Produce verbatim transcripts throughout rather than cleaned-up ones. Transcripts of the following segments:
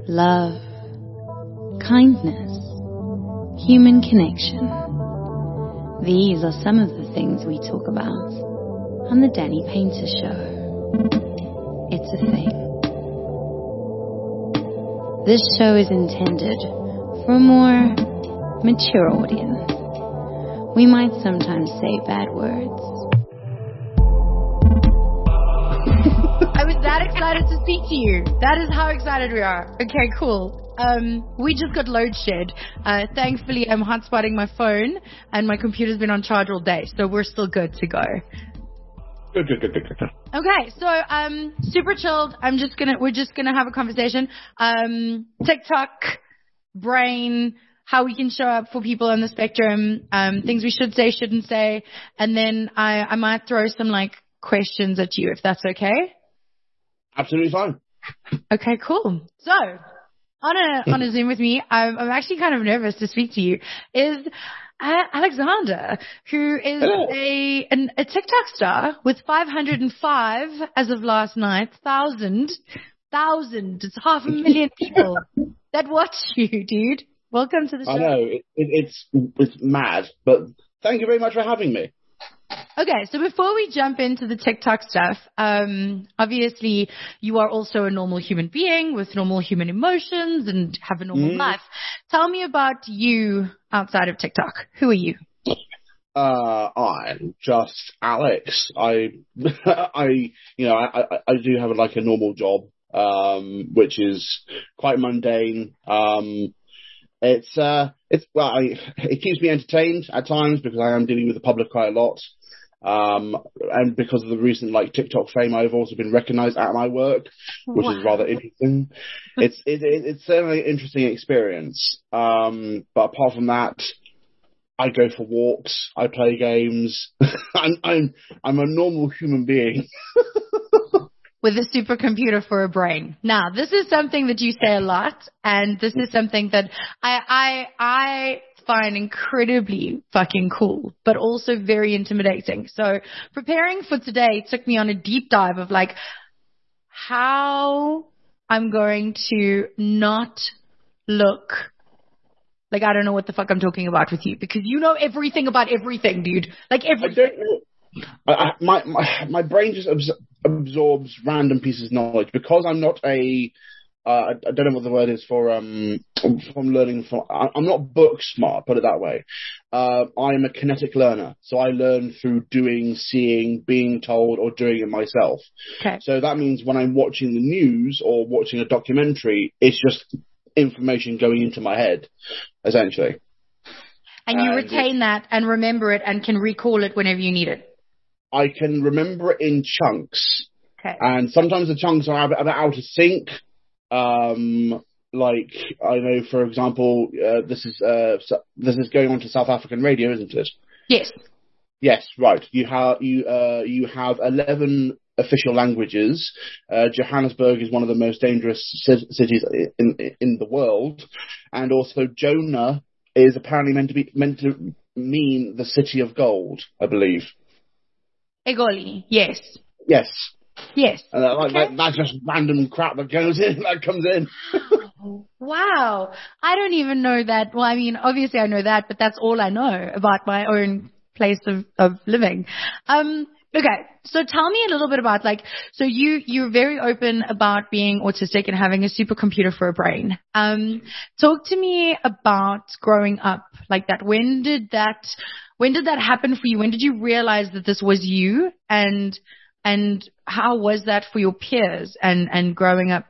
love, kindness, human connection. These are some of the things we talk about on the Danny Painter Show. It's a thing. This show is intended for a more mature audience. We might sometimes say bad words. I was that excited to speak to you. That is how excited we are. Okay, cool. Um, we just got load shed. Uh, thankfully, I'm hotspotting my phone, and my computer's been on charge all day, so we're still good to go. Good, good, good, good, good. Okay, so um, super chilled. I'm just gonna, we're just gonna have a conversation. Um, TikTok, brain, how we can show up for people on the spectrum, um, things we should say, shouldn't say, and then I, I might throw some like questions at you if that's okay. Absolutely fine. Okay, cool. So, on a on a Zoom with me, I'm, I'm actually kind of nervous to speak to you, is uh, Alexander, who is Hello. a an, a TikTok star with five hundred five, as of last night, thousand, thousand, it's half a million people that watch you, dude. Welcome to the show. I know, it, it, it's, it's mad, but thank you very much for having me. Okay, so before we jump into the TikTok stuff, um, obviously you are also a normal human being with normal human emotions and have a normal Mm. life. Tell me about you outside of TikTok. Who are you? Uh, I'm just Alex. I, I, you know, I, I, I do have like a normal job, um, which is quite mundane. Um, it's, uh, it's, well, I, it keeps me entertained at times because I am dealing with the public quite a lot. Um, and because of the recent like TikTok fame, I've also been recognized at my work, which Wow. is rather interesting. It's, it, it, it's certainly an interesting experience. Um, but apart from that, I go for walks. I play games. I'm I'm I'm a normal human being. With a supercomputer for a brain. Now, this is something that you say a lot, and this is something that I I I find incredibly fucking cool, but also very intimidating. So, preparing for today took me on a deep dive of like how I'm going to not look like I don't know what the fuck I'm talking about with you, because you know everything about everything, dude. Like I everything. don't know. I, I, my, my my brain just abs- absorbs random pieces of knowledge because I'm not a. Uh, I, I don't know what the word is for um from learning from. I, I'm not book smart, put it that way. Uh, I'm a kinetic learner, so I learn through doing, seeing, being told, or doing it myself. Okay. So that means when I'm watching the news or watching a documentary, it's just information going into my head, essentially. And you and retain that and remember it and can recall it whenever you need it. I can remember it in chunks, Okay. and sometimes the chunks are a bit, a bit out of sync. Um, like I know, for example, uh, this is uh, so- this is going on to South African radio, isn't it? Yes. Yes, right. You have you uh, you have eleven official languages. Uh, Johannesburg is one of the most dangerous c- cities in in the world, and also Jonah is apparently meant to be meant to mean the city of gold, I believe. Egoli. Yes. Yes. Yes. And that, like, Okay. that, that's just random crap that goes in, that comes in. Wow. I don't even know that. Well, I mean, obviously I know that, but that's all I know about my own place of, of living. Um, okay. So tell me a little bit about like, so you, you're very open about being autistic and having a supercomputer for a brain. Um, talk to me about growing up like that. When did that, when did that happen for you? When did you realize that this was you? And, and how was that for your peers and, and growing up?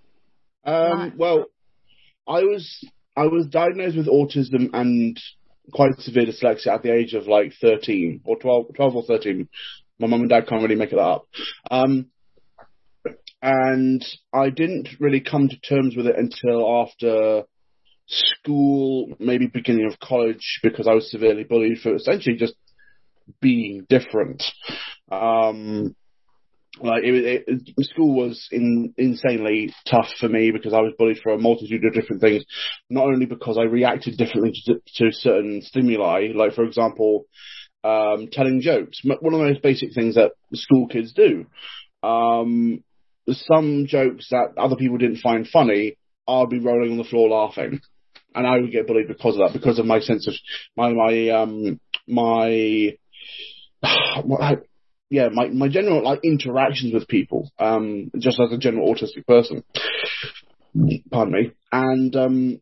Um, well, I was I was diagnosed with autism and quite severe dyslexia at the age of like thirteen or twelve, twelve or thirteen. My mum and dad can't really make it up. Um, and I didn't really come to terms with it until after school, maybe beginning of college, because I was severely bullied for essentially just being different. Um, Like it, it, school was in, insanely tough for me because I was bullied for a multitude of different things. Not only because I reacted differently to, to certain stimuli, like for example, um, telling jokes. One of the most basic things that school kids do. Um, some jokes that other people didn't find funny, I'll be rolling on the floor laughing. And I would get bullied because of that, because of my sense of, my, my, um, my, yeah, my, my general, like, interactions with people, um, just as a general autistic person. Pardon me. And, um,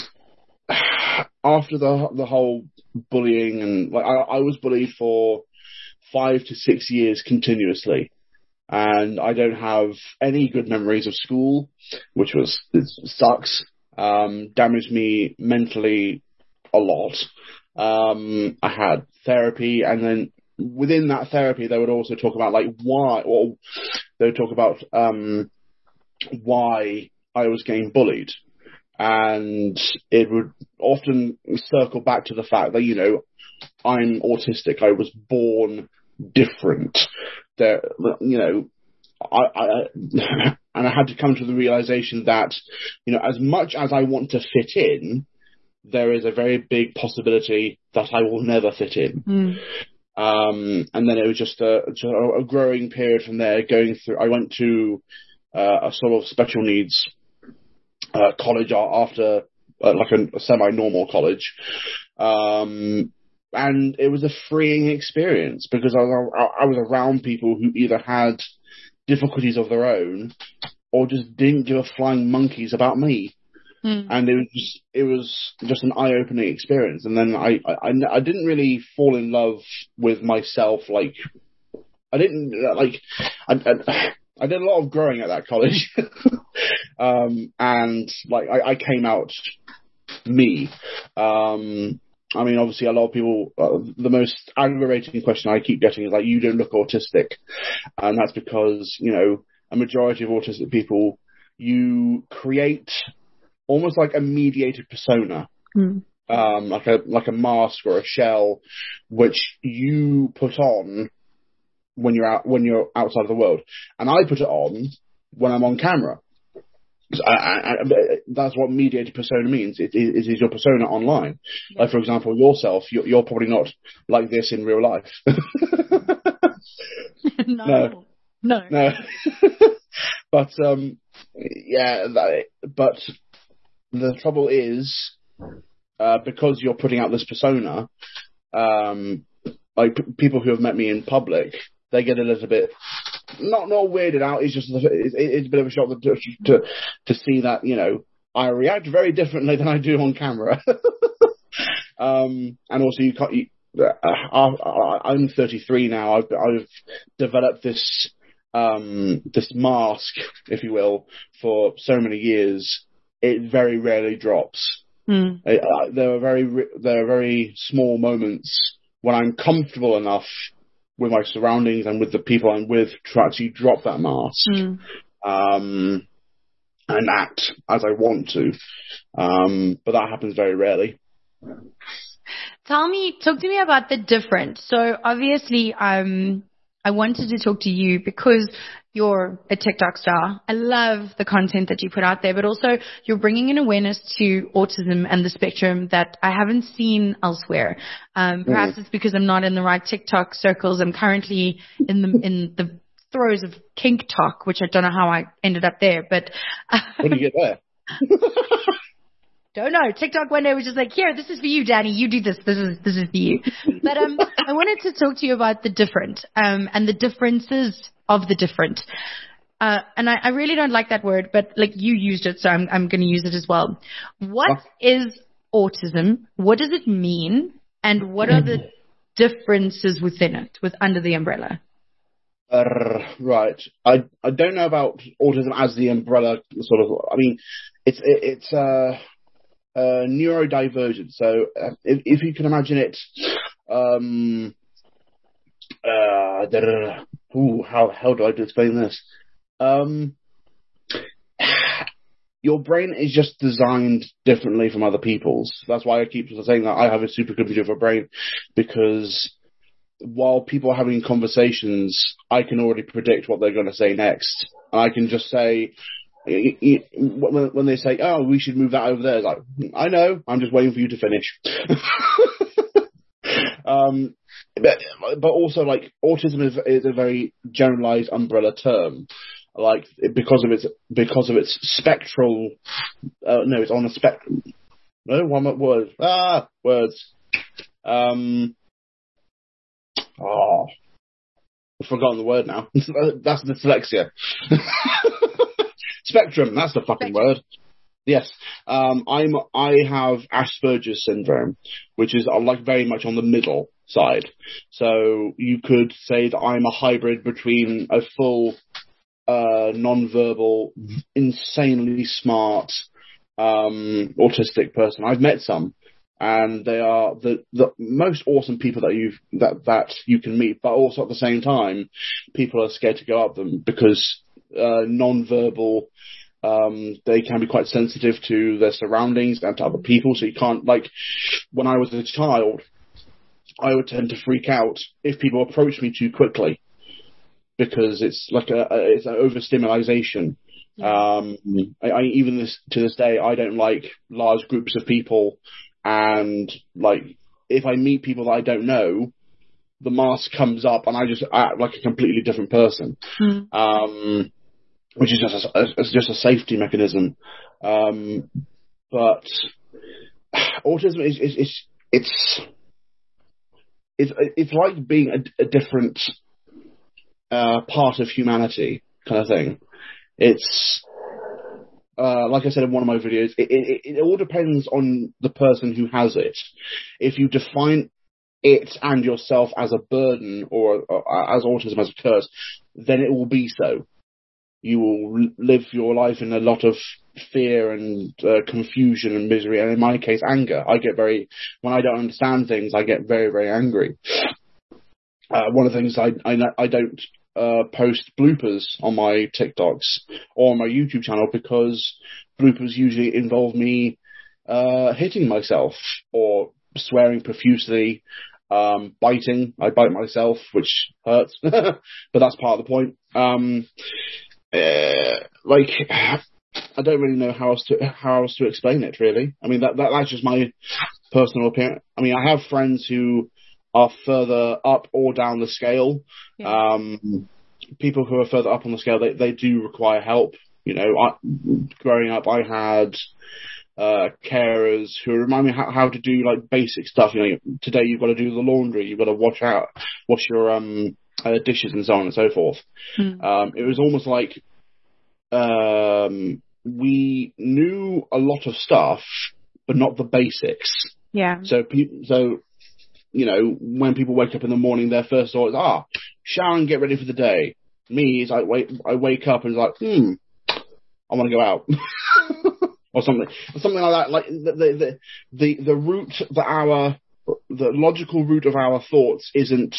after the, the whole bullying and, like, I, I was bullied for five to six years continuously. And I don't have any good memories of school, which was, it sucks. Um, damaged me mentally a lot. Um, I had therapy, and then within that therapy, they would also talk about like why, or they would talk about um, why I was getting bullied, and it would often circle back to the fact that, you know, I'm autistic. I was born different. There, you know, I. I And I had to come to the realization that, you know, as much as I want to fit in, there is a very big possibility that I will never fit in. Mm. Um, and then it was just a, just a growing period from there, going through. I went to uh, a sort of special needs uh, college after, uh, like a, a semi-normal college. Um, and it was a freeing experience because I was, I was around people who either had difficulties of their own, or just didn't give a flying monkeys about me. Mm. And it was just, it was just an eye-opening experience. And then I, I, I didn't really fall in love with myself. Like, I didn't, like, I, I, I did a lot of growing at that college. um, and, like, I, I came out me. Um, I mean, obviously, a lot of people, uh, the most aggravating question I keep getting is like, you don't look autistic. And that's because, you know, a majority of autistic people, you create almost like a mediated persona, mm. um, like a, like a mask or a shell, which you put on when you're out, when you're outside of the world. And I put it on when I'm on camera. I, I, I, that's what mediated persona means. It, it, it is your persona online. Yeah. Like, for example, yourself, you're, you're probably not like this in real life. no. No. No. No. But, um, yeah, that, but the trouble is, uh, because you're putting out this persona, um, like p- people who have met me in public, they get a little bit, not not weirded out. It's just it's, it's a bit of a shock to, to to see that, you know, I react very differently than I do on camera. um, and also you can't. You, uh, I'm thirty-three now. I've I've developed this um this mask, if you will, for so many years. It very rarely drops. Mm. It, uh, there are very there are very small moments when I'm comfortable enough with my surroundings and with the people I'm with to actually drop that mask mm. um, and act as I want to. Um, but that happens very rarely. Tell me, talk to me about the difference. So obviously, um, I wanted to talk to you because you're a TikTok star. I love the content that you put out there, but also you're bringing an awareness to autism and the spectrum that I haven't seen elsewhere. Um, perhaps mm. it's because I'm not in the right TikTok circles. I'm currently in the in the throes of kink talk, which I don't know how I ended up there. But what did you get there? Don't know. TikTok one day was just like, here, this is for you, Danny. You do this. This is this is for you. But um, I wanted to talk to you about the different um and the differences of the different. Uh, and I, I really don't like that word, but like you used it, so I'm I'm going to use it as well. What oh. is autism? What does it mean? And what are the differences within it, with under the umbrella? Uh, right. I I don't know about autism as the umbrella sort of. I mean, it's it, it's uh. Uh, neurodivergent. So uh, if, if you can imagine it, um, uh, ooh, how how do I explain this? Um, your brain is just designed differently from other people's. That's why I keep saying that I have a supercomputer of a brain, because while people are having conversations, I can already predict what they're going to say next, and I can just say. When they say, oh, we should move that over there, it's like, I know, I'm just waiting for you to finish. um, but, but also, like, autism is, is a very generalized umbrella term. like because of its because of its spectral. Uh, no, it's on a spectrum. No, one word. Ah, words. Um. Oh, I've forgotten the word now. That's dyslexia. Spectrum. That's the fucking Spectrum. word. Yes. Um. I'm. I have Asperger's syndrome, which is uh, like very much on the middle side. So you could say that I'm a hybrid between a full, uh, non-verbal, insanely smart, um, autistic person. I've met some, and they are the the most awesome people that you that that you can meet. But also at the same time, people are scared to go up them because uh, non-verbal. Um, they can be quite sensitive to their surroundings and to other people. So you can't, like, when I was a child, I would tend to freak out if people approach me too quickly because it's like a, a it's an overstimulation. Yeah. Um, I, I even this to this day I don't like large groups of people, and like if I meet people that I don't know, the mask comes up and I just act like a completely different person. Mm. Um, which is just a, it's just a safety mechanism. Um, but autism is, is, is it's it's it's like being a, a different uh, part of humanity kind of thing. It's uh, like I said in one of my videos. It, it, it all depends on the person who has it. If you define it and yourself as a burden or, or as autism as a curse, then it will be so. You will live your life in a lot of fear and uh, confusion and misery, and in my case, anger. I get very, when I don't understand things, I get very, very angry. Uh, one of the things I I, I don't uh, post bloopers on my TikToks or on my YouTube channel because bloopers usually involve me uh, hitting myself or swearing profusely, um, biting. I bite myself, which hurts, but that's part of the point. Um, Uh, like, I don't really know how else to how else to explain it. Really, I mean that, that that's just my personal opinion. I mean, I have friends who are further up or down the scale. Yeah. Um, people who are further up on the scale, they they do require help. You know, I, growing up, I had uh, carers who remind me how, how to do like basic stuff. You know, today you've got to do the laundry, you've got to wash out, wash your um. Uh, dishes and so on and so forth. Hmm. Um, it was almost like um, we knew a lot of stuff, but not the basics. Yeah. So, pe- so you know, when people wake up in the morning, their first thought is, ah, shower and get ready for the day. Me is I wake, I wake up and it's like, hmm, I want to go out. Or something, something like that. Like the the the the, the route that our the logical route of our thoughts isn't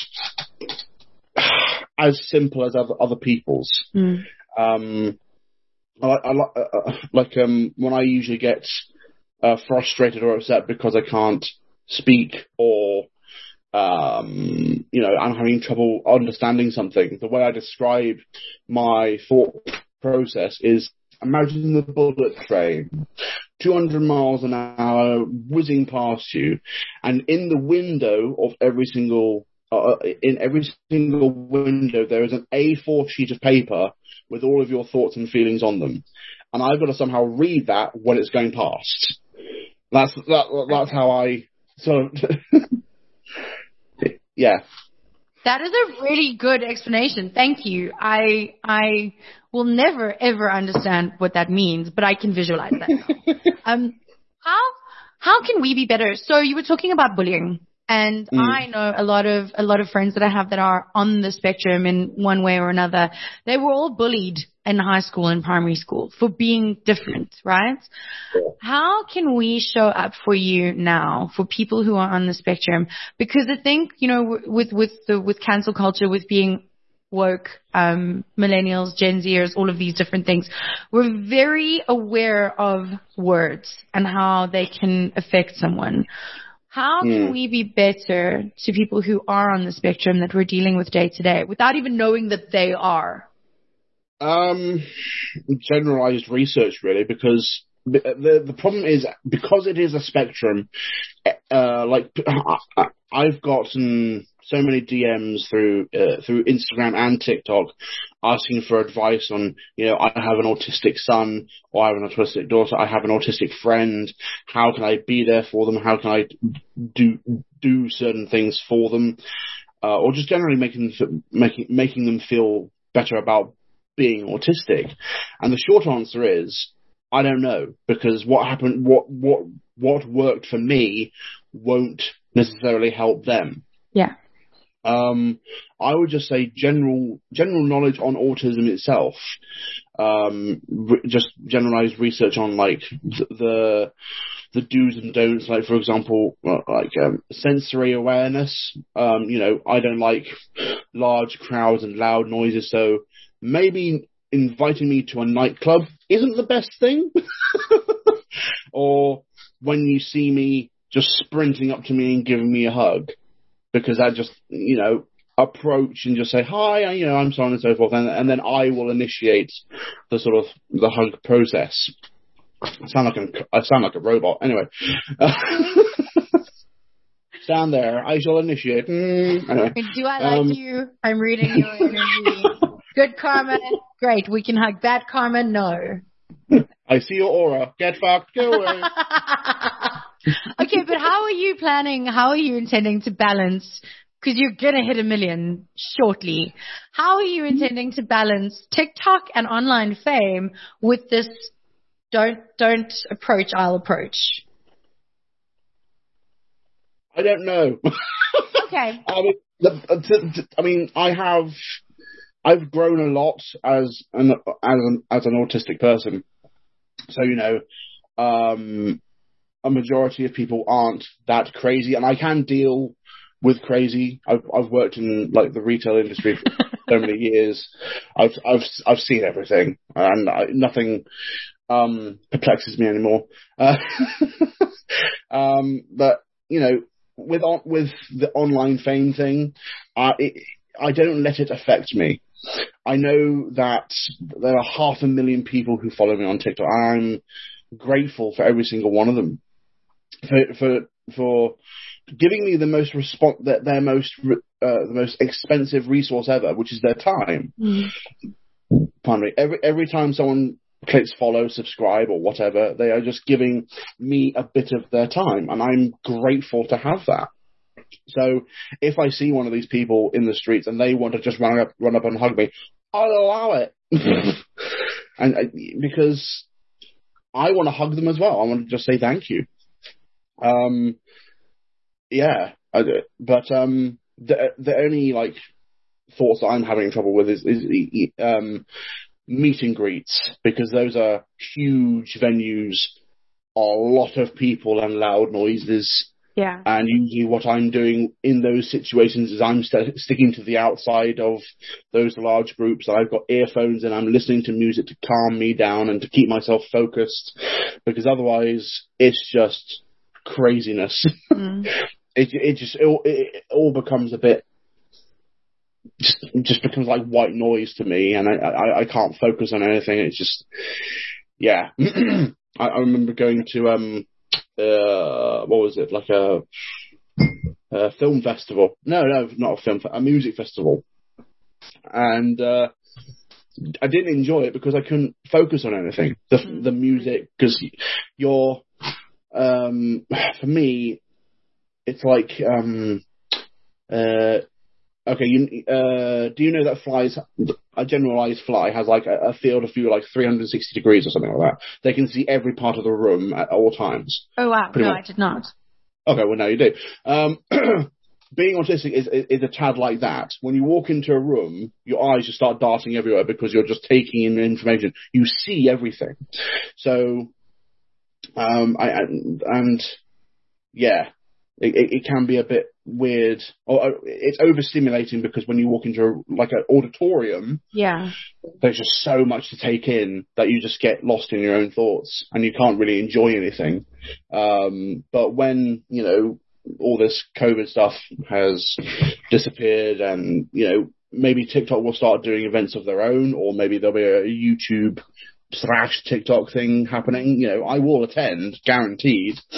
as simple as other, other people's. Mm. Um, I, I, uh, like um, when I usually get uh, frustrated or upset because I can't speak or um, you know, I'm having trouble understanding something. The way I describe my thought process is: imagine the bullet train, two hundred miles an hour, whizzing past you, and in the window of every single Uh, in every single window, there is an A four sheet of paper with all of your thoughts and feelings on them, and I've got to somehow read that when it's going past. That's that, that's how I sort of yeah. That is a really good explanation. Thank you. I I will never ever understand what that means, but I can visualize that. um, how how can we be better? So you were talking about bullying. And mm. I know a lot of a lot of friends that I have that are on the spectrum in one way or another. They were all bullied in high school and primary school for being different, right? Yeah. How can we show up for you now for people who are on the spectrum? Because I think, you know, with with the with cancel culture, with being woke, um, millennials, Gen Zers, all of these different things, we're very aware of words and how they can affect someone. How can mm. we be better to people who are on the spectrum that we're dealing with day to day without even knowing that they are? Um, generalized research, really, because the, the the problem is because it is a spectrum, uh, like I, I've gotten so many D Ms through uh, through Instagram and TikTok asking for advice on, you know, I have an autistic son, or I have an autistic daughter, I have an autistic friend. How can I be there for them? How can I do do certain things for them, uh, or just generally making making making them feel better about being autistic? And the short answer is, I don't know, because what happened, what what what worked for me won't necessarily help them. Yeah. Um, I would just say general general knowledge on autism itself. Um, re- just generalized research on like the the do's and don'ts. Like for example, like um, sensory awareness. Um, you know, I don't like large crowds and loud noises, so maybe inviting me to a nightclub isn't the best thing. Or when you see me just sprinting up to me and giving me a hug, because I just, you know, approach and just say, hi, you know, I'm so on and so forth, and, and then I will initiate the sort of the hug process. I sound like a, I sound like a robot. Anyway. Stand there. I shall initiate. Mm, anyway. Do I like um, you? I'm reading your energy. Good karma. Great. We can hug. Bad karma. No. I see your aura. Get fucked. Go away. Okay, but how are you planning? How are you intending to balance? Because you're going to hit a million shortly. How are you intending to balance TikTok and online fame with this don't don't approach, I'll approach? I don't know. Okay. I mean, the, I mean, I have, I've grown a lot as an as an, as an autistic person. So, you know, um, a majority of people aren't that crazy, and I can deal with crazy. I've I've worked in like the retail industry for so many years. I've I've I've seen everything, and I, nothing um, perplexes me anymore. Uh, um, but you know, with with the online fame thing, uh, it, I don't let it affect me. I know that there are half a million people who follow me on TikTok. I'm grateful for every single one of them for for for giving me the most response, that their most uh, the most expensive resource ever, which is their time. Mm-hmm. Pardon me. Every every time someone clicks follow, subscribe, or whatever, they are just giving me a bit of their time, and I'm grateful to have that. So if I see one of these people in the streets and they want to just run up, run up and hug me, I'll allow it. And I, because I want to hug them as well. I want to just say thank you. Um, yeah, I do. But um, the the only like thoughts that I'm having trouble with is, is um, meet and greets, because those are huge venues, a lot of people and loud noises. Yeah. And usually what I'm doing in those situations is I'm st- sticking to the outside of those large groups. I've got earphones and I'm listening to music to calm me down and to keep myself focused, because otherwise it's just craziness. Mm. it it just it, it all becomes a bit just just becomes like white noise to me, and I I, I can't focus on anything. It's just yeah. I, I remember going to um. Uh, what was it, like a, a film festival? No, no, not a film, a music festival. And uh, I didn't enjoy it because I couldn't focus on anything. The the music, because you're, um, for me, it's like, um, uh, okay, you, uh, do you know that flies, a generalized fly has like a, a field of view like three hundred sixty degrees or something like that? They can see every part of the room at all times. Oh wow, no, much. I did not. Okay, well now you do. Um, being autistic is, is, is a tad like that. When you walk into a room, your eyes just start darting everywhere because you're just taking in information. You see everything. So, um, I, and, and yeah, it, it, it can be a bit weird, or it's overstimulating, because when you walk into a, like an auditorium, yeah, there's just so much to take in that you just get lost in your own thoughts and you can't really enjoy anything. Um, but when, you know, all this COVID stuff has disappeared, and, you know, maybe TikTok will start doing events of their own, or maybe there'll be a YouTube slash TikTok thing happening, you know, I will attend, guaranteed.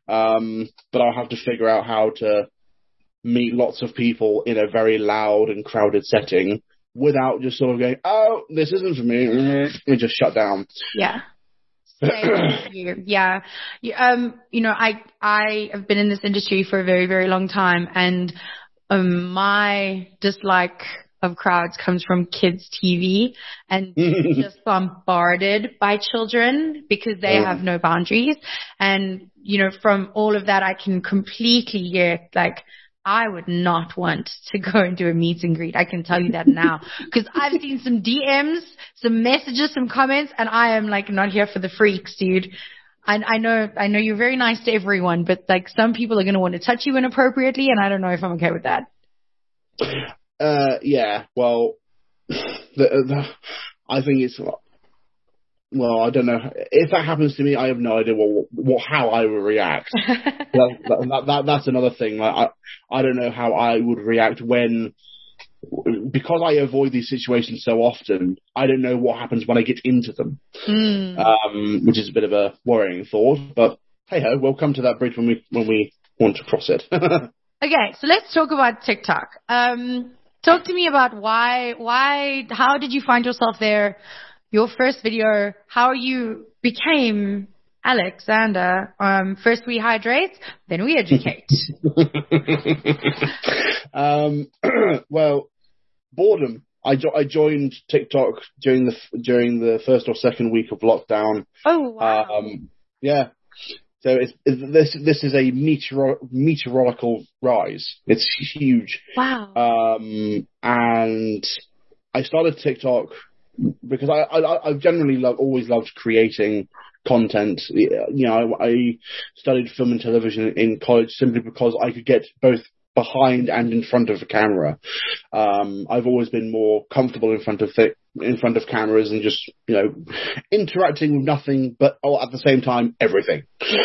Um, but I'll have to figure out how to meet lots of people in a very loud and crowded setting without just sort of going, oh, this isn't for me, and just shut down. Yeah. Same with you. Yeah. You, um, you know, I, I have been in this industry for a very, very long time, and um, my dislike of crowds comes from kids' T V and just bombarded by children because they Um, have no boundaries. And, you know, from all of that, I can completely get, like, I would not want to go and do a meet and greet. I can tell you that now, because I've seen some D Ms, some messages, some comments, and I am like not here for the freaks, dude. I, I know, I know you're very nice to everyone, but like some people are going to want to touch you inappropriately, and I don't know if I'm okay with that. Uh, yeah, well, the, the, I think it's, well, I don't know. If that happens to me, I have no idea what, what how I would react. that, that, that, that's another thing. Like, I, I don't know how I would react when, because I avoid these situations so often, I don't know what happens when I get into them, Mm. um, which is a bit of a worrying thought, but hey ho, we'll come to that bridge when we, when we want to cross it. Okay, so let's talk about TikTok. Um, talk to me about why, why, how did you find yourself there? Your first video, how you became Alexander. Um, first we hydrate, then we educate. um, well, boredom. I, jo- I joined TikTok during the during the first or second week of lockdown. Oh wow! Um, yeah. So it's, it's, this this is a meteor, meteorological rise. It's huge. Wow. Um, and I started TikTok because I, I I've generally love, always loved creating content. You know, I, I studied film and television in college simply because I could get both behind and in front of a camera. Um, I've always been more comfortable in front of th- in front of cameras and just, you know, interacting with nothing, but all at the same time, everything.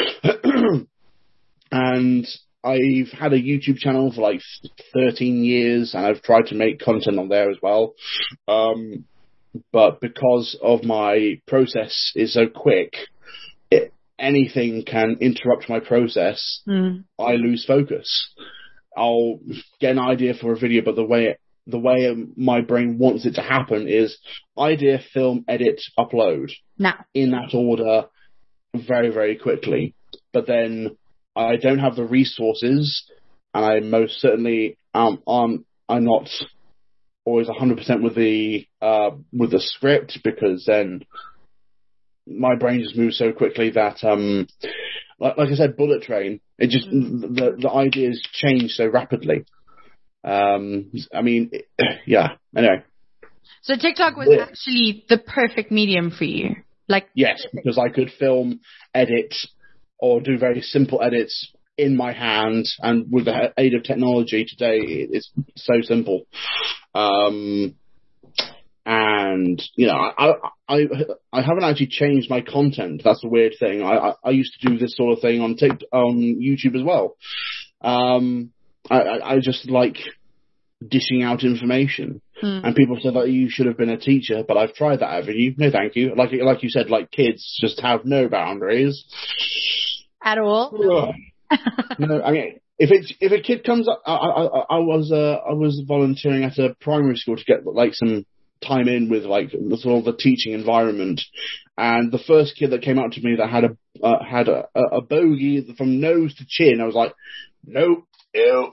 And I've had a YouTube channel for like thirteen years, and I've tried to make content on there as well. Um, but because of my process is so quick, it, anything can interrupt my process. Mm. I lose focus. I'll get an idea for a video, but the way it, the way my brain wants it to happen is idea, film, edit, upload. Now. In that order, very, very quickly. But then I don't have the resources, and I most certainly um, um I'm not always one hundred percent with the uh, with the script, because then my brain just moves so quickly that um like, like I said, bullet train. It just mm. the the ideas change so rapidly. Um, I mean, it, yeah. Anyway. So TikTok was yeah. actually the perfect medium for you, like yes, because I could film, edit, or do very simple edits in my hand, and with the aid of technology today, it's so simple. Um, and you know, I, I I haven't actually changed my content. That's the weird thing. I I, I used to do this sort of thing on TikTok, on YouTube as well. Um, I, I just like dishing out information, hmm. and people said that you should have been a teacher, but I've tried that avenue. No, thank you. Like like you said, like kids just have no boundaries at all. No, no I mean, if it's if a kid comes up, I I, I was uh, I was volunteering at a primary school to get like some time in with like the sort of the teaching environment, and the first kid that came up to me that had a uh, had a, a bogey from nose to chin, I was like, nope. Ew.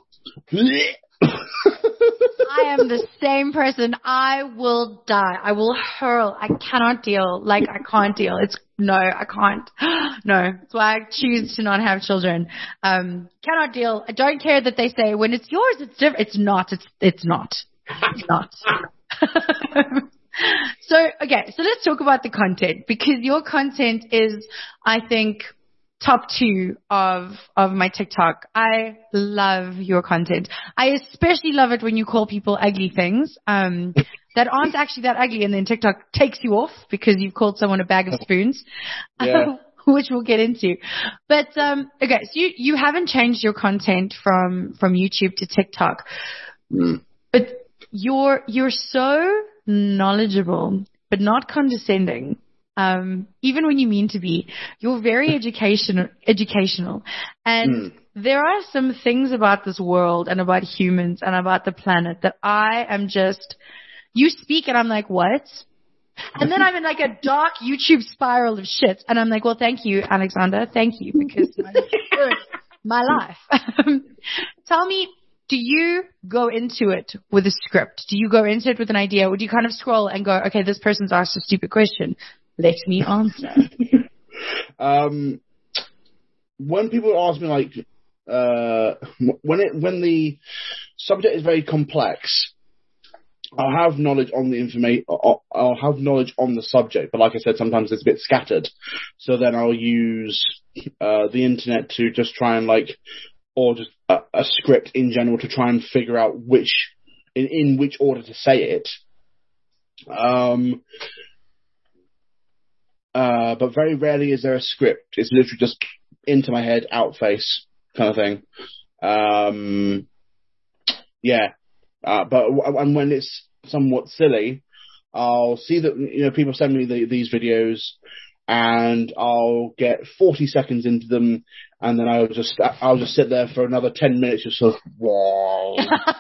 I am the same person. I will die. I will hurl. I cannot deal. Like, I can't deal. It's, no, I can't. No. That's why I choose to not have children. Um, cannot deal. I don't care that they say when it's yours, it's different. It's not. It's, it's not. It's not. So, okay. So let's talk about the content, because your content is, I think, top two of, of my TikTok. I love your content. I especially love it when you call people ugly things, um, that aren't actually that ugly, and then TikTok takes you off because you've called someone a bag of spoons, yeah. which we'll get into. But, um, okay, so you, you haven't changed your content from, from YouTube to TikTok, mm. but you're, you're so knowledgeable, but not condescending. Um, even when you mean to be, you're very educational, educational. And mm. there are some things about this world and about humans and about the planet that I am just, you speak and I'm like, what? And then I'm in like a dark YouTube spiral of shit. And I'm like, well, thank you, Alexander. Thank you, because my life. Tell me, do you go into it with a script? Do you go into it with an idea? Or do you kind of scroll and go, okay, this person's asked a stupid question. Let me answer. um, when people ask me, like, uh, when it when the subject is very complex, I'll have knowledge on the information. I'll have knowledge on the subject, but like I said, sometimes it's a bit scattered. So then I'll use uh, the internet to just try and like, or just a, a script in general to try and figure out which, in, in which order to say it. Um, uh, but very rarely is there a script. It's literally just into my head, out face kind of thing. Um, yeah. Uh, but and when it's somewhat silly, I'll see that, you know, people send me the, these videos, and I'll get forty seconds into them, and then I'll just I'll just sit there for another ten minutes, just sort of wow.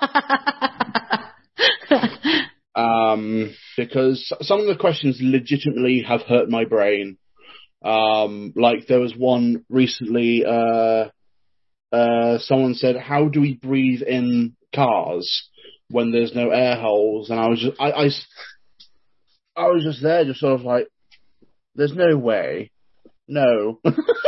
um, because some of the questions legitimately have hurt my brain. Um, like there was one recently. Uh, uh, someone said, "How do we breathe in cars when there's no air holes?" And I was just, I, I, I was just there, just sort of like, there's no way, no.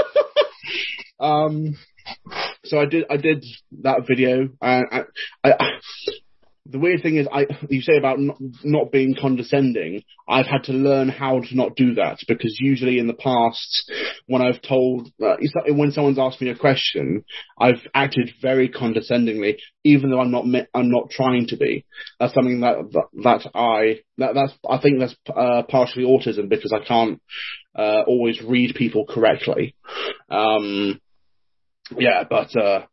um, so I did, I did that video, and I, I, I the weird thing is, I you say about not, not being condescending. I've had to learn how to not do that, because usually in the past, when I've told, uh, when someone's asked me a question, I've acted very condescendingly, even though I'm not I'm not trying to be. That's something that that I that that's I think that's uh, partially autism, because I can't uh, always read people correctly. Um, yeah, but uh,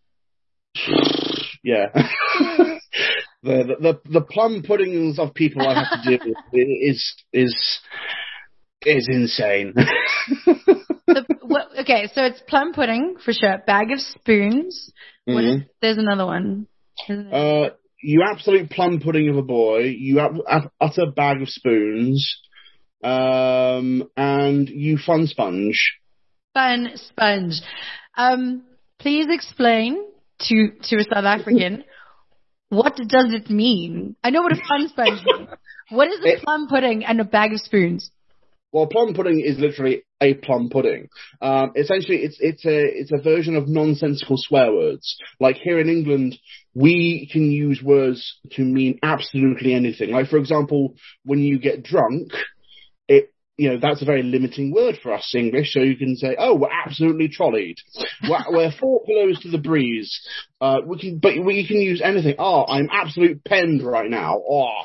yeah. The, the the plum puddings of people I have to deal with is is is insane. the, what, okay, so it's plum pudding for sure. Bag of spoons. Mm-hmm. What is, there's another one. Uh, you absolute plum pudding of a boy. You ab- utter bag of spoons. Um, and you fun sponge. Fun sponge. Um, please explain to to a South African. What does it mean? I know what a fun sponge means. What is a it, plum pudding and a bag of spoons? Well, plum pudding is literally a plum pudding. Um, essentially, it's it's a it's a version of nonsensical swear words. Like here in England, we can use words to mean absolutely anything. Like, for example, when you get drunk, it you know that's a very limiting word for us English. So you can say, "Oh, we're absolutely trolleyed. We're, we're four pillows to the breeze." Uh, we can, but we can use anything. Oh, I'm absolute penned right now. Oh.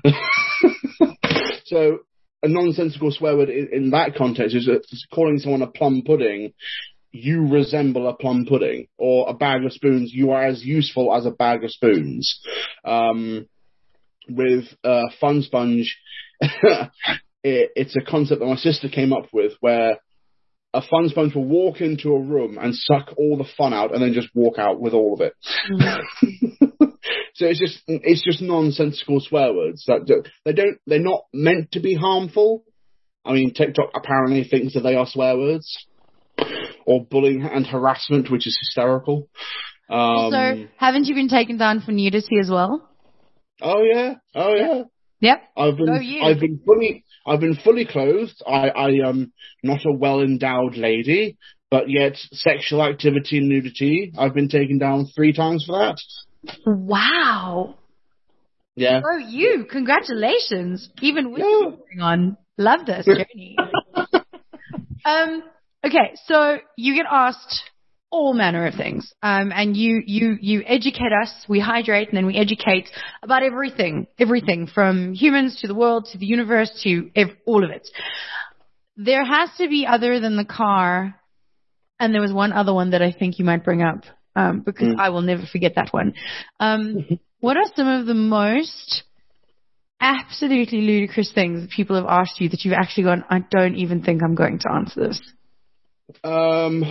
So a nonsensical swear word in, in that context is, is calling someone a plum pudding. You resemble a plum pudding, or a bag of spoons. You are as useful as a bag of spoons. Um, with uh, fun sponge, it, it's a concept that my sister came up with, where a fun sponge will walk into a room and suck all the fun out, and then just walk out with all of it. Mm-hmm. So it's just it's just nonsensical swear words that do, they don't they're not meant to be harmful. I mean, TikTok apparently thinks that they are swear words, or bullying and harassment, which is hysterical. Um, also, haven't you been taken down for nudity as well? Oh yeah, oh yeah. Yep. I've been I've been fully I've been fully clothed. I, I am not a well endowed lady, but yet sexual activity and nudity, I've been taken down three times for that. Wow. Yeah. Oh, you! Congratulations. Even with yeah. going on, love this journey. um. Okay, so you get asked all manner of things, um, and you, you, you educate us, we hydrate, and then we educate about everything, everything from humans to the world to the universe to ev- all of it. There has to be other than the car, and there was one other one that I think you might bring up, um, because mm. I will never forget that one. Um, what are some of the most absolutely ludicrous things that people have asked you that you've actually gone, I don't even think I'm going to answer this? Um,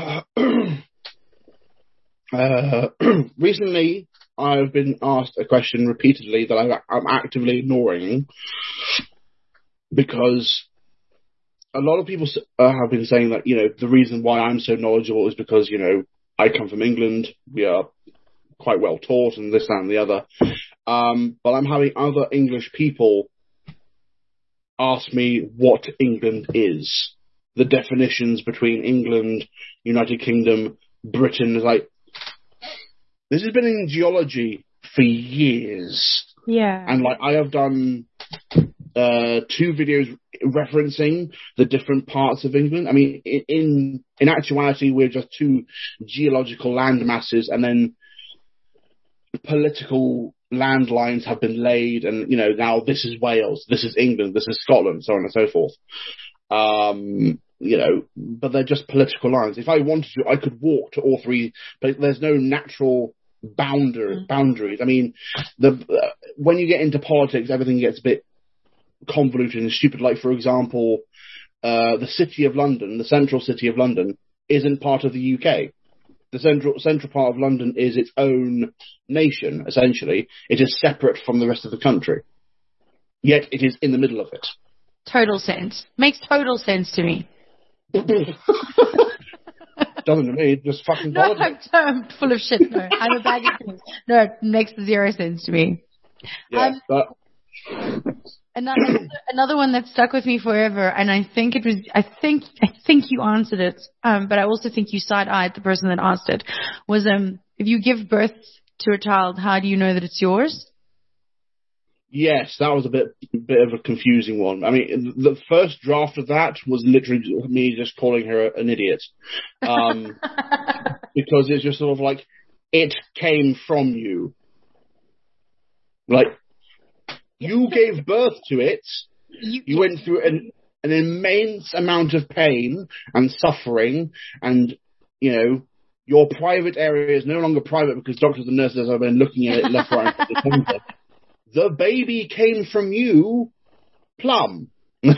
uh, recently, I've been asked a question repeatedly that I, I'm actively ignoring because a lot of people uh, have been saying that, you know, the reason why I'm so knowledgeable is because, you know, I come from England, we are quite well taught and this, that and the other. Um, but I'm having other English people ask me what England is. The definitions between England, United Kingdom, Britain is like, this has been in geology for years. Yeah. And like I have done uh, two videos referencing the different parts of England. I mean, in in actuality, we're just two geological land masses, and then political landlines have been laid, and you know now this is Wales, this is England, this is Scotland, so on and so forth. Um, you know, but they're just political lines. If I wanted to, I could walk to all three, but there's no natural boundary mm. boundaries. I mean, the uh, when you get into politics, everything gets a bit convoluted and stupid. Like, for example, uh, the city of London, the central city of London, isn't part of the U K. The central central part of London is its own nation, essentially. It is separate from the rest of the country. Yet it is in the middle of it. Total sense. Makes total sense to me. Doesn't to me, just fucking no, I'm, I'm full of shit. No, I'm a bag of things. No, it makes zero sense to me. Yeah, um, but... another, another one that stuck with me forever, and I think it was, I think, I think you answered it, um, but I also think you side-eyed the person that asked it, was, um, if you give birth to a child, how do you know that it's yours? Yes, that was a bit bit of a confusing one. I mean, the first draft of that was literally me just calling her an idiot. Um, because it's just sort of like, it came from you. Like, you gave birth to it, you, you went through an, an immense amount of pain and suffering, and, you know, your private area is no longer private because doctors and nurses have been looking at it left, right, and center. The baby came from you, plum. Okay,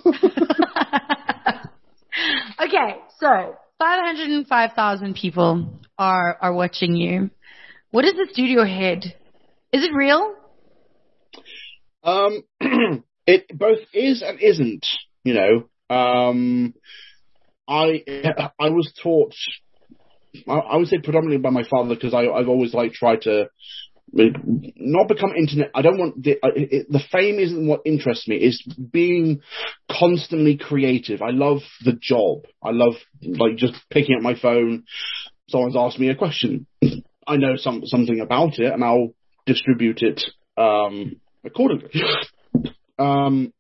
so five hundred five thousand people are, are watching you. What does this do to your head? Is it real? Um, it both is and isn't, you know. Um, I I was taught, I, I would say predominantly by my father, because I've always like tried to not become internet. I don't want the, it, the fame isn't what interests me. It's being constantly creative. I love the job. I love like just picking up my phone. Someone's asked me a question. I know some something about it, and I'll distribute it um, accordingly. um,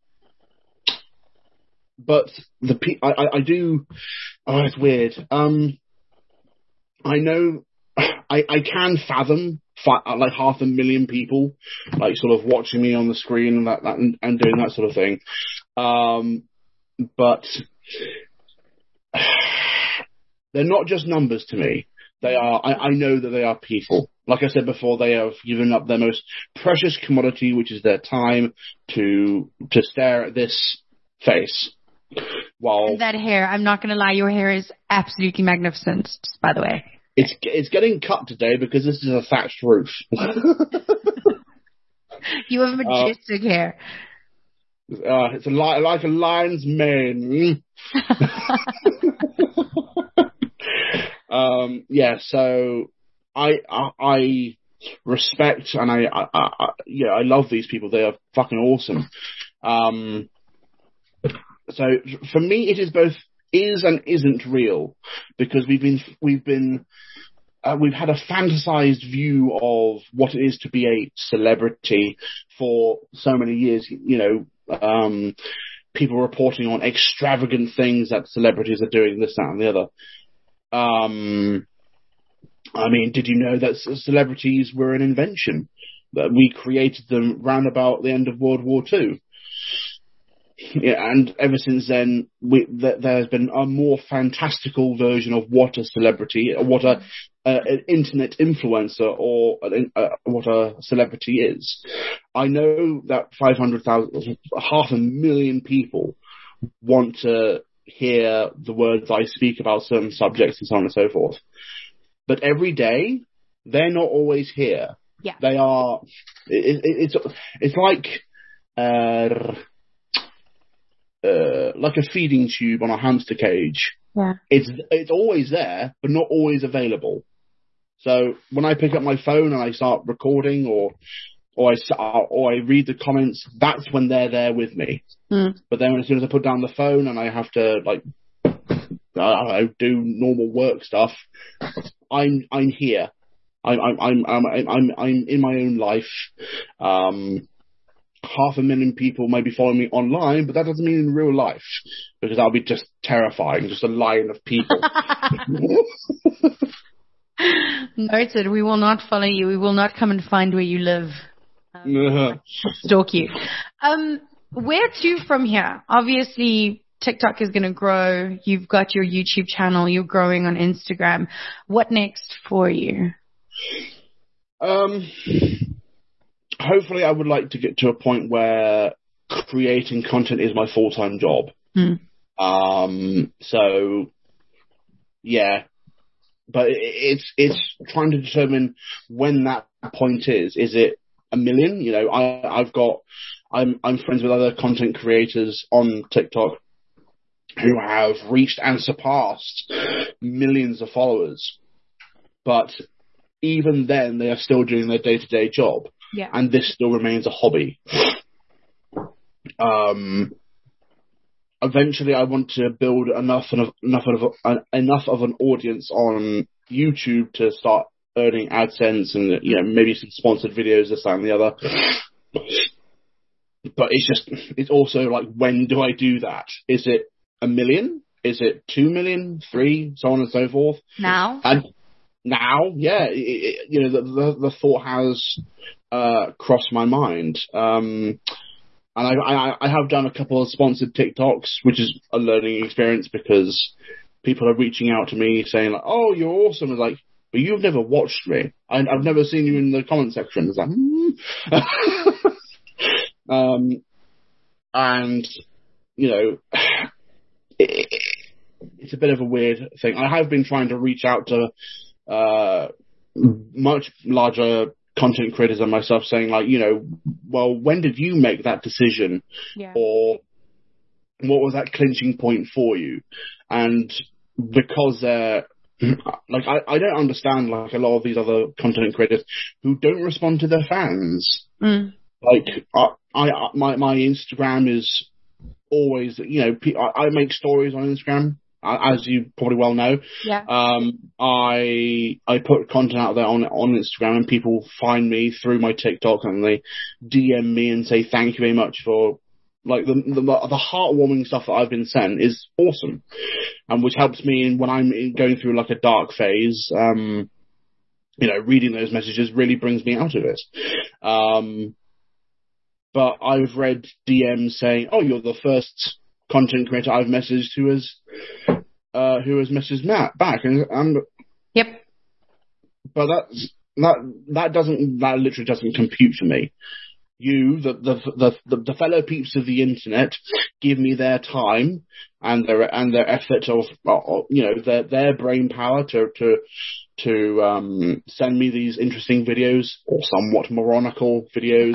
but the pe- I, I, I do. Oh, it's weird. Um, I know. I, I can fathom fi- like half a million people like sort of watching me on the screen and that, that and, and doing that sort of thing. Um, but they're not just numbers to me. They are. I, I know that they are people. Like I said before, they have given up their most precious commodity, which is their time, to to stare at this face. While and that hair, I'm not going to lie, your hair is absolutely magnificent. Just by the way. It's it's getting cut today because this is a thatched roof. You have majestic uh, hair. Uh, it's a li- like a lion's mane. um, yeah, so I, I I respect and I, I, I yeah I love these people. They are fucking awesome. Um, so for me, it is both is and isn't real because we've been we've been. Uh, we've had a fantasized view of what it is to be a celebrity for so many years. You know, um, people reporting on extravagant things that celebrities are doing, this, that, and the other. Um, I mean, did you know that celebrities were an invention? That we created them round about the end of World War Two. yeah, and ever since then, we, th- there's been a more fantastical version of what a celebrity, what a uh, an internet influencer, or an, uh, what a celebrity is. I know that five hundred thousand, half a million people want to hear the words I speak about certain subjects and so on and so forth. But every day, they're not always here. Yeah. They are. It, it, it's it's like. Uh, Uh, like a feeding tube on a hamster cage. Yeah. It's it's always there, but not always available. So when I pick up my phone and I start recording, or or I or I read the comments, that's when they're there with me. Mm. But then as soon as I put down the phone and I have to like I don't know, do normal work stuff, I'm I'm here. I'm I'm I'm I'm I'm, I'm in my own life. Um. Half a million people may be following me online, but that doesn't mean in real life, because that'll be just terrifying, just a line of people. Noted. We will not follow you. We will not come and find where you live. Um, uh-huh. Stalk you. Um, where to from here? Obviously, TikTok is going to grow. You've got your YouTube channel. You're growing on Instagram. What next for you? Um... Hopefully, I would like to get to a point where creating content is my full-time job. Mm. Um, so, yeah, but it's it's trying to determine when that point is. Is it a million? You know, I I've got I'm I'm friends with other content creators on TikTok who have reached and surpassed millions of followers, but even then, they are still doing their day-to-day job. Yeah. And this still remains a hobby. Um, eventually, I want to build enough of enough of uh, enough of an audience on YouTube to start earning AdSense and you know maybe some sponsored videos, this that, and the other. But it's just it's also like, when do I do that? Is it a million? Is it two million? Three? So on and so forth. Now. And now, yeah, it, it, you know the, the the thought has. Uh, crossed my mind. Um, and I, I, I have done a couple of sponsored TikToks, which is a learning experience because people are reaching out to me saying, like, oh, you're awesome. It's like, but you've never watched me. I, I've never seen you in the comment section. It's like, hmm. um, and, you know, it, it's a bit of a weird thing. I have been trying to reach out to uh, much larger content creators than myself, saying like, you know, well, when did you make that decision? Yeah. Or what was that clinching point for you? And because they're like, I, I don't understand like a lot of these other content creators who don't respond to their fans. Mm. Like I, I, my, my Instagram is always, you know, I, I make stories on Instagram. As you probably well know, yeah. um, I I put content out there on on Instagram, and people find me through my TikTok, and they D M me and say thank you very much for like the the, the heartwarming stuff that I've been sent is awesome, and which helps me in when I'm going through like a dark phase. Um, you know, reading those messages really brings me out of it. Um, but I've read D Ms saying, "Oh, you're the first content creator I've messaged who has uh, who has messaged Matt back," and, and yep. But that's that that doesn't that literally doesn't compute for me. You, the the the the, the fellow peeps of the internet, give me their time and their and their effort of, of you know their their brain power to to to um, send me these interesting videos or somewhat moronical videos.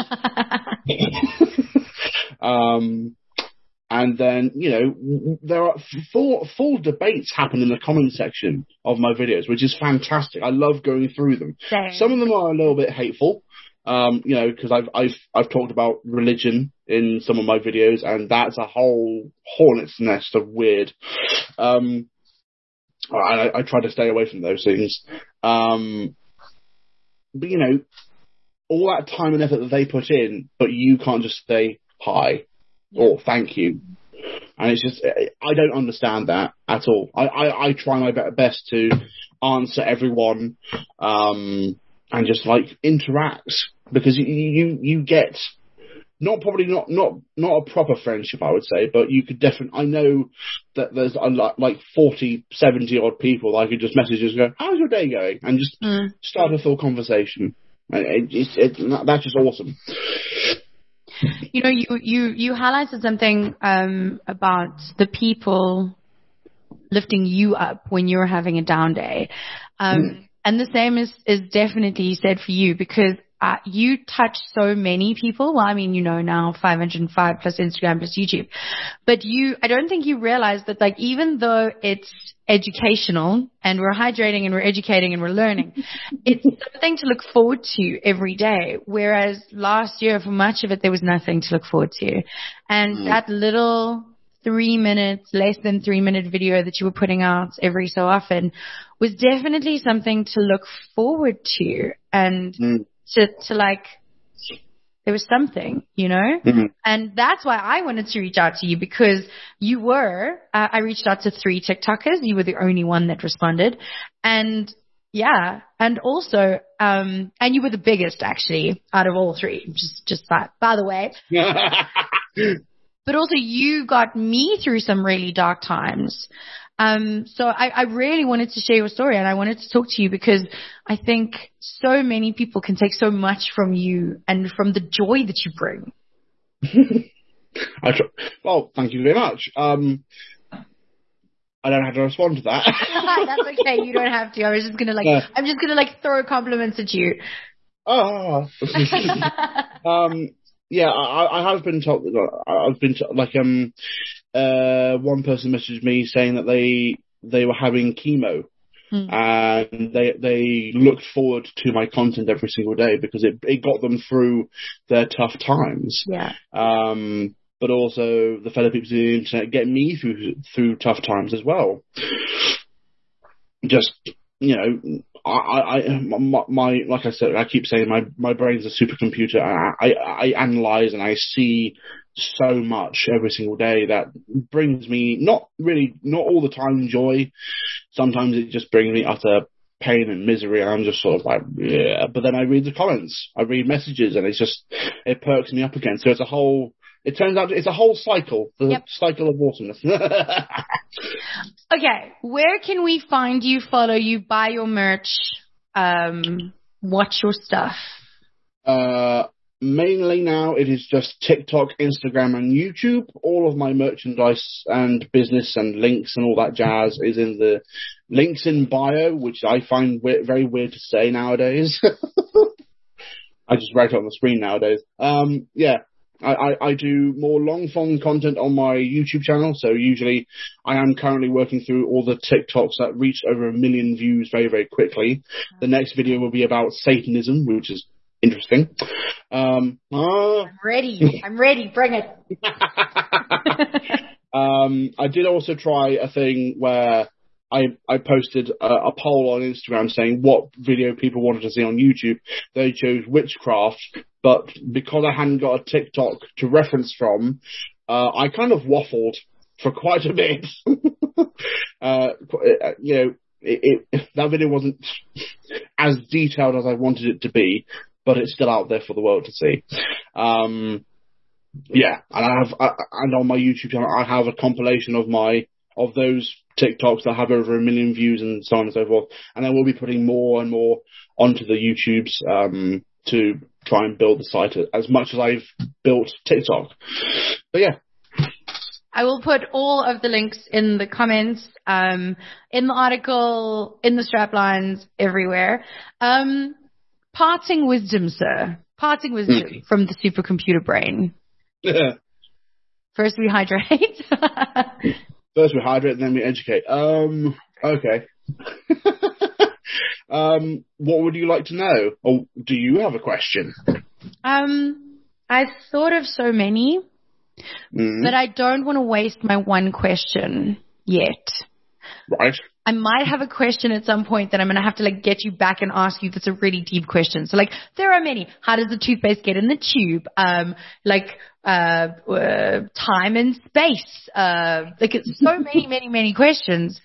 um. And then, you know, there are full, full debates happen in the comment section of my videos, which is fantastic. I love going through them. Same. Some of them are a little bit hateful, um, you know, because I've, I've, I've talked about religion in some of my videos, and that's a whole hornet's nest of weird. Um, I, I try to stay away from those things. Um, but, you know, all that time and effort that they put in, but you can't just say hi. Or thank you. And it's just, I don't understand that at all. I, I, I try my best to answer everyone, um, and just like interact, because you, you, you get not probably not not not a proper friendship, I would say, but you could definitely. I know that there's a lot, like forty, seventy odd people that I could just message and go, "How's your day going?" and just mm. start a full conversation. It, it, it, that's just awesome. You know, you you you highlighted something um, about the people lifting you up when you're having a down day, um, mm. and the same is is definitely said for you, because Uh, you touch so many people. Well, I mean, you know, now five hundred five plus Instagram plus YouTube. But you, I don't think you realize that, like, even though it's educational and we're hydrating and we're educating and we're learning, it's something to look forward to every day. Whereas last year, for much of it, there was nothing to look forward to. And mm. that little three minutes, less than three minute video that you were putting out every so often was definitely something to look forward to. And mm. To, to like, there was something, you know, mm-hmm. and that's why I wanted to reach out to you, because you were, uh, I reached out to three TikTokers. You were the only one that responded. And yeah. And also, um, and you were the biggest actually out of all three, just, just by, by the way. But also you got me through some really dark times. Um, so I, I really wanted to share your story, and I wanted to talk to you because I think so many people can take so much from you and from the joy that you bring. I try, well, thank you very much. Um, I don't have to respond to that. That's okay. You don't have to. I was just gonna like, no. I'm just gonna like throw compliments at you. Oh. um. Yeah, I, I have been told. I've been to, like um. Uh, one person messaged me saying that they they were having chemo, hmm. and they they looked forward to my content every single day because it it got them through their tough times. Yeah. Um, but also the fellow people on the internet get me through through tough times as well. Just you know, I I my, my like I said, I keep saying my my brain's a supercomputer. I I, I analyze and I see so much every single day that brings me not really not all the time joy. Sometimes it just brings me utter pain and misery, and I'm just sort of like, yeah. But then I read the comments, I read messages, and it's just it perks me up again. So it's a whole it turns out it's a whole cycle, the yep. cycle of awesomeness. Okay, where can we find you, follow you, buy your merch, um watch your stuff? uh Mainly now it is just TikTok, Instagram and YouTube. All of my merchandise and business and links and all that jazz is in the links in bio, which I find we- very weird to say nowadays. I just write it on the screen nowadays. Um, yeah, I, I, I do more long form content on my YouTube channel. So usually I am currently working through all the TikToks that reach over a million views very, very quickly. The next video will be about Satanism, which is interesting. Um, uh, I'm ready. I'm ready. Bring it. um, I did also try a thing where I I posted a, a poll on Instagram saying what video people wanted to see on YouTube. They chose witchcraft, but because I hadn't got a TikTok to reference from, uh, I kind of waffled for quite a bit. uh, you know, it, it, that video wasn't as detailed as I wanted it to be, but it's still out there for the world to see. Um, yeah, and I have, I, and on my YouTube channel, I have a compilation of my of those TikToks that have over a million views and so on and so forth. And I will be putting more and more onto the YouTubes um, to try and build the site as much as I've built TikTok. But yeah. I will put all of the links in the comments, um, in the article, in the strap lines, everywhere. Um, Parting wisdom, sir. Parting wisdom mm. from the supercomputer brain. Yeah. First we hydrate. First we hydrate, then we educate. Um, okay. um, what would you like to know? Or do you have a question? Um, I've thought of so many, mm. but I don't want to waste my one question yet. Right. I might have a question at some point that I'm going to have to like get you back and ask you. That's a really deep question. So like there are many. How does the toothpaste get in the tube? Um, like uh, uh time and space. Uh, like it's so many, many, many questions.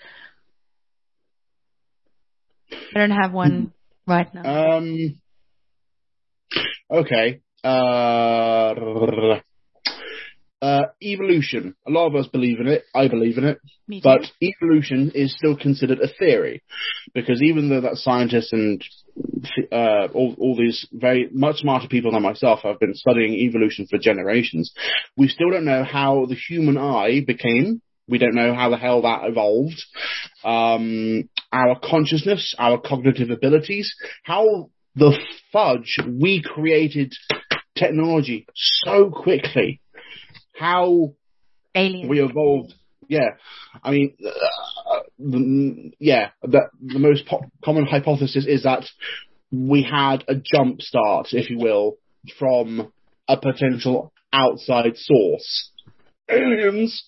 I don't have one right now. Um. Okay. uh, uh, evolution. A lot of us believe in it. I believe in it. Me too. But evolution is still considered a theory, because even though that scientists and uh, all, all these very much smarter people than myself have been studying evolution for generations, we still don't know how the human eye became. We don't know how the hell that evolved. Um, our consciousness, our cognitive abilities, how the fudge we created technology so quickly. How Alien. we evolved, yeah. I mean, uh, the, yeah. The, the most po- common hypothesis is that we had a jump start, if you will, from a potential outside source, aliens,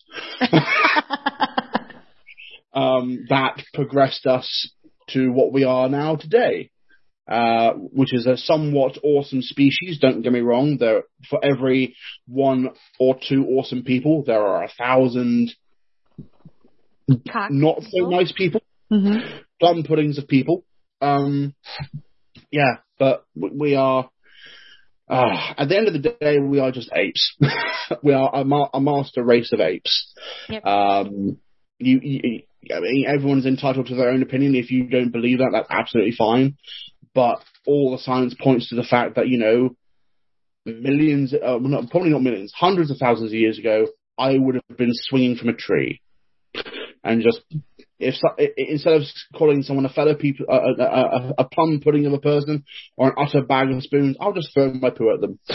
um, that progressed us to what we are now today. Uh, which is a somewhat awesome species. Don't get me wrong. There, for every one or two awesome people, there are a thousand Cock not so people. nice people. Mm-hmm. Plum puddings of people. Um, yeah, but we are. Uh, at the end of the day, we are just apes. We are a, ma- a master race of apes. Yep. Um, you, you, I mean, everyone's entitled to their own opinion. If you don't believe that, that's absolutely fine. But all the science points to the fact that, you know, millions, uh, well, not, probably not millions, hundreds of thousands of years ago, I would have been swinging from a tree. And just, if so, instead of calling someone a fellow people, a, a, a, a plum pudding of a person, or an utter bag of spoons, I'll just throw my poo at them.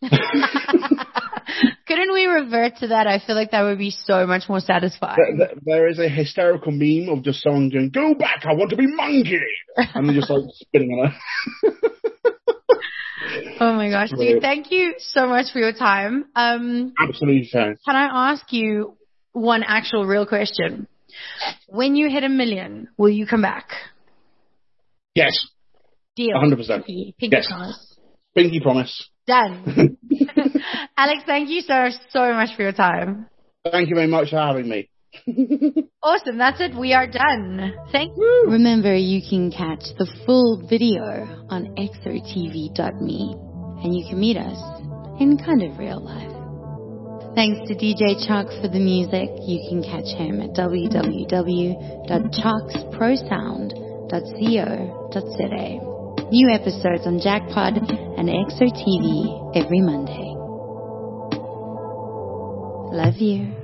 Couldn't we revert to that? I feel like that would be so much more satisfying. There, there is a hysterical meme of just someone going, "Go back, I want to be monkey," and they're just like spinning on it. Oh my gosh, dude! Thank you so much for your time. Um, Absolutely fine. Can I ask you one actual real question? When you hit a million, will you come back? Yes. Deal. one hundred percent. Pinky, Pinky yes. promise. Pinky promise. Done. Alex, thank you so, so much for your time. Thank you very much for having me. Awesome. That's it. We are done. Thank you. Remember, you can catch the full video on x o t v dot m e, and you can meet us in kind of real life. Thanks to D J Chuck for the music. You can catch him at w w w dot chucks pro sound dot co dot z a. New episodes on Jackpod and X O T V every Monday. Love you.